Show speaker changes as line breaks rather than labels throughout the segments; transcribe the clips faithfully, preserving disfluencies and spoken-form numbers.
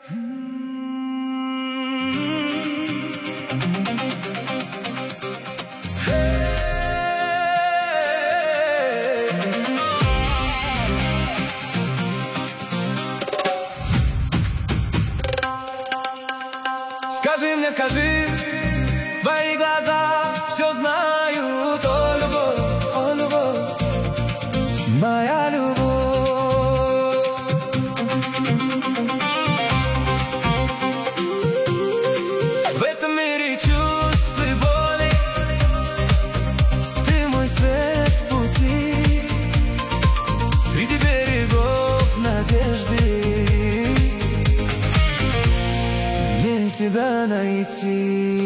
Скажи мне, скажи, твои глаза все знают. О, любовь, о, любовь, моя любовь. В этом мире чувств и боли ты мой свет в пути, среди берегов надежды тебя найти.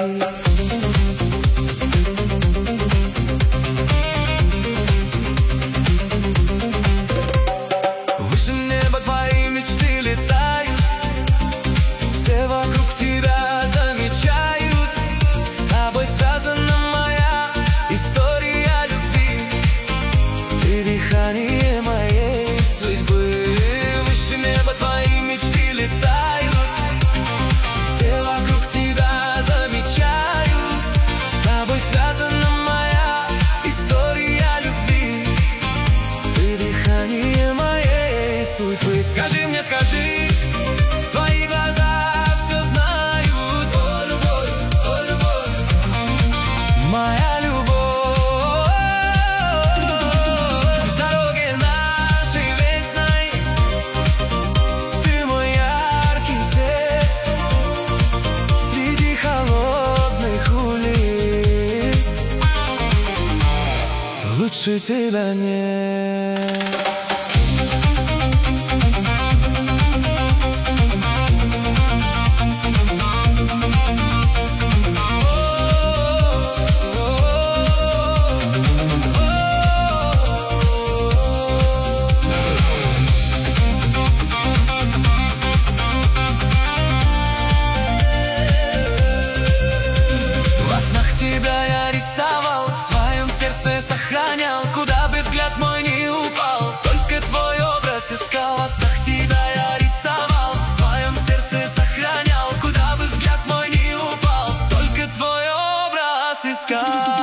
Выше неба твои мечты летают, все вокруг тебя замечают. С тобой связана моя история любви, ты дыхание моей судьбы. Выше неба твои мечты летают, все вокруг тебя замечают. С тобой связана моя история любви, ты дыхание моей судьбы. Скажи мне, скажи, твои глаза все знают. О, любовь, о, любовь, моя любовь. В дороге нашей вечной ты мой яркий свет, среди холодных улиц лучше тебя нет. Тебя я рисовал, в своем сердце сохранял, куда бы взгляд мой не упал, только твой образ искал. Во снах тебя я рисовал, в своем сердце сохранял, куда бы взгляд мой не упал, только твой образ искал.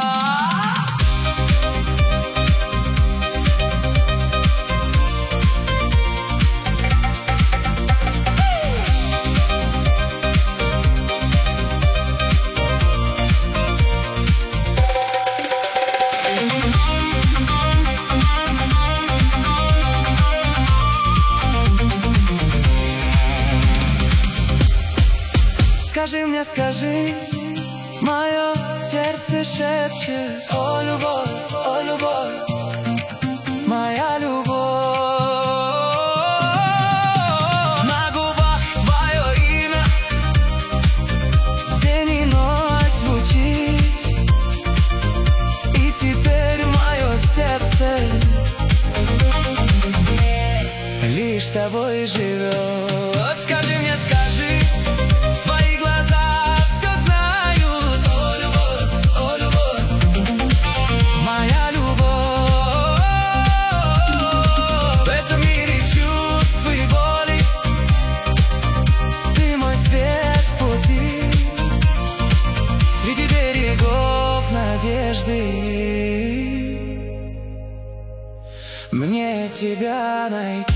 Скажи мне, скажи, мое сердце шепчет. О, любовь, о, любовь, моя любовь. На губах твое имя день и ночь звучит, и теперь мое сердце лишь тобой живет. Скажи мне, скажи, твои глаза все знают. О, любовь, о, любовь, моя любовь. В этом мире чувств и боли ты мой свет в пути, среди берегов надежды мне тебя найти.